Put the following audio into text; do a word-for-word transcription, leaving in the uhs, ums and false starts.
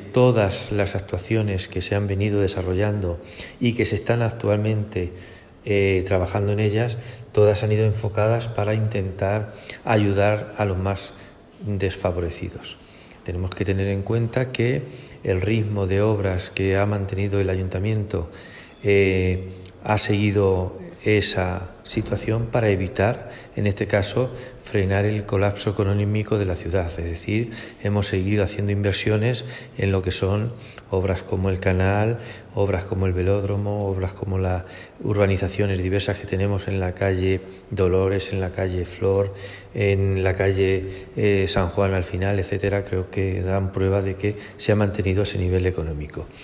todas las actuaciones que se han venido desarrollando y que se están actualmente eh, trabajando en ellas, todas han ido enfocadas para intentar ayudar a los más desfavorecidos. Tenemos que tener en cuenta que el ritmo de obras que ha mantenido el Ayuntamiento eh, ha seguido esa situación para evitar, en este caso, frenar el colapso económico de la ciudad. Es decir, hemos seguido haciendo inversiones en lo que son obras como el canal, obras como el velódromo, obras como las urbanizaciones diversas que tenemos en la calle Dolores, en la calle Flor, en la calle eh, San Juan al final, etcétera. Creo que dan prueba de que se ha mantenido ese nivel económico.